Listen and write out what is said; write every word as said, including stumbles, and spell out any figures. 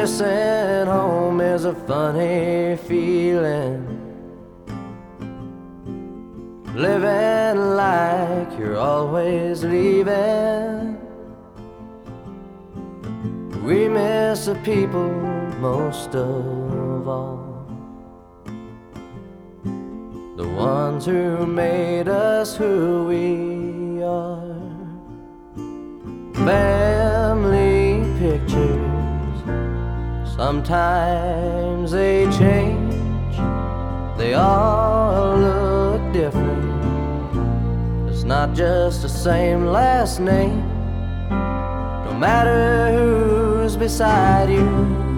Missing home is a funny feeling, living like you're always leaving. We miss the people most of all, the ones who made us who we are. Family pictures, sometimes they change, they all look different. It's not just the same last name, no matter who's beside you.